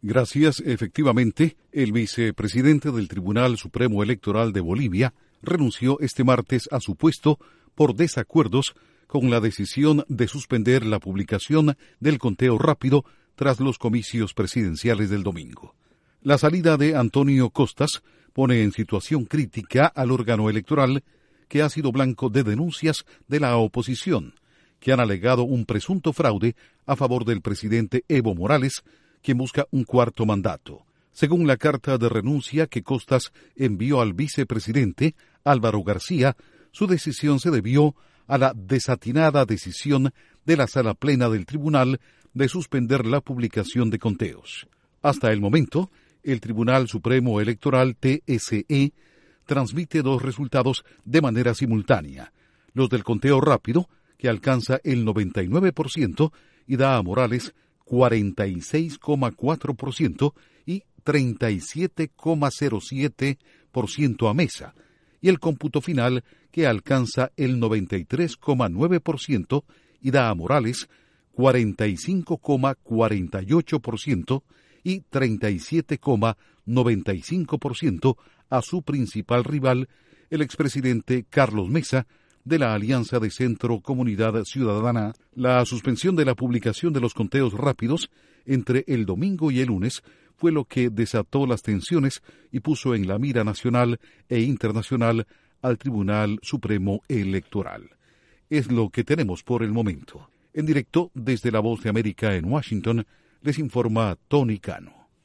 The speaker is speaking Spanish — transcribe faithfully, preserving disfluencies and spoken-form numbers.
Gracias. Efectivamente, el vicepresidente del Tribunal Supremo Electoral de Bolivia renunció este martes a su puesto por desacuerdos con la decisión de suspender la publicación del conteo rápido tras los comicios presidenciales del domingo. La salida de Antonio Costas pone en situación crítica al órgano electoral, que ha sido blanco de denuncias de la oposición, que han alegado un presunto fraude a favor del presidente Evo Morales, quien busca un cuarto mandato. Según la carta de renuncia que Costas envió al vicepresidente Álvaro García, su decisión se debió a la desatinada decisión de la Sala Plena del Tribunal de suspender la publicación de conteos. Hasta el momento, el Tribunal Supremo Electoral T S E transmite dos resultados de manera simultánea: los del conteo rápido, que alcanza el noventa y nueve por ciento y da a Morales cuarenta y seis coma cuatro por ciento y treinta y siete coma cero siete por ciento a Mesa, y el cómputo final, que alcanza el noventa y tres coma nueve por ciento y da a Morales cuarenta y cinco coma cuarenta y ocho por ciento y treinta y siete coma noventa y cinco por ciento a su principal rival, el expresidente Carlos Mesa, de la Alianza de Centro Comunidad Ciudadana. La suspensión de la publicación de los conteos rápidos entre el domingo y el lunes fue lo que desató las tensiones y puso en la mira nacional e internacional al Tribunal Supremo Electoral. Es lo que tenemos por el momento. En directo desde La Voz de América en Washington, les informa Tony Cano.